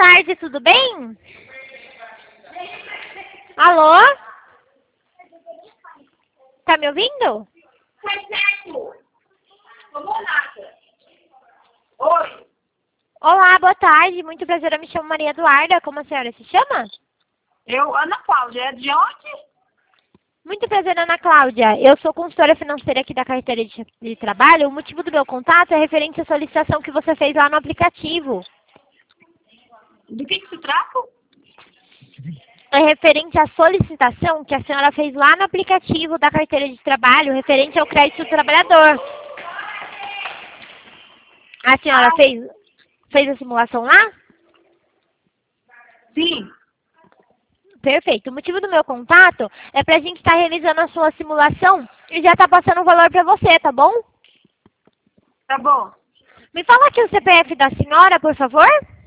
tarde, tudo bem? Alô? Tá me ouvindo? Oi, Olá, boa tarde, muito prazer, eu me chamo Maria Eduarda, como a senhora se chama? Ana Cláudia, é de onde? Muito prazer, Ana Cláudia. Eu sou consultora financeira aqui da carteira de trabalho. O motivo do meu contato é referente à solicitação que você fez lá no aplicativo. Do que se trata? É referente à solicitação que a senhora fez lá no aplicativo da carteira de trabalho, referente ao crédito do trabalhador. A senhora fez a simulação lá? Sim, Perfeito. O motivo do meu contato é para a gente estar realizando a sua simulação e já tá passando o valor para você, tá bom? tá bom. Me fala aqui o CPF da senhora, por favor.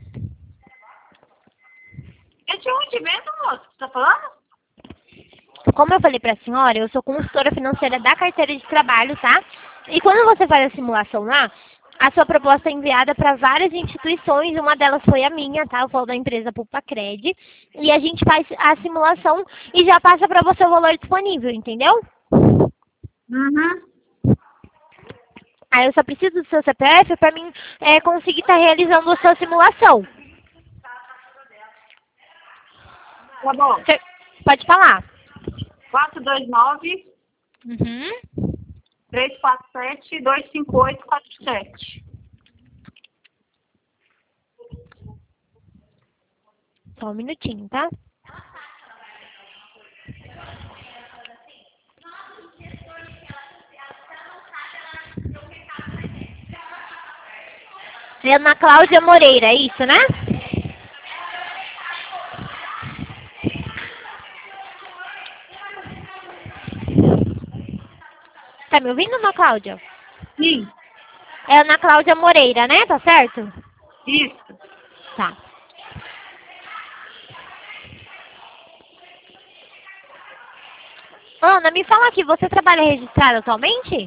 É de onde mesmo, moço, que você tá falando? Como eu falei para a senhora, eu sou consultora financeira da carteira de trabalho, tá? E quando você faz a simulação lá, a sua proposta é enviada para várias instituições, uma delas foi a minha, tá? Eu falo da empresa Pulpacred. E a gente faz a simulação e já passa para você o valor disponível, entendeu? Uhum. Aí eu só preciso do seu CPF para mim conseguir estar realizando a sua simulação. Tá bom. Você pode falar. 429 Uhum. 347 25847. Só um minutinho, tá? É Ana Cláudia Moreira, é isso, né? Tá me ouvindo, Ana Cláudia? Sim, É Ana Cláudia Moreira, né? Tá certo? isso. Tá. Ana, me fala aqui, você trabalha registrada atualmente?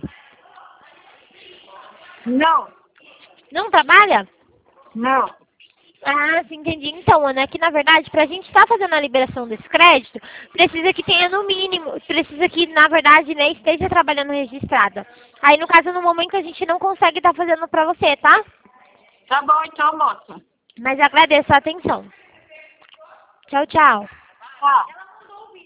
Não, Não trabalha? não. Ah, sim, entendi. Então, Ana, que na verdade, para a gente estar fazendo a liberação desse crédito, precisa que tenha no mínimo, precisa que, na verdade, né, esteja trabalhando registrada. Aí, no caso, no momento, a gente não consegue estar fazendo para você, tá? Tá bom então, moça. Mas agradeço a atenção. Tchau, tchau. Tchau.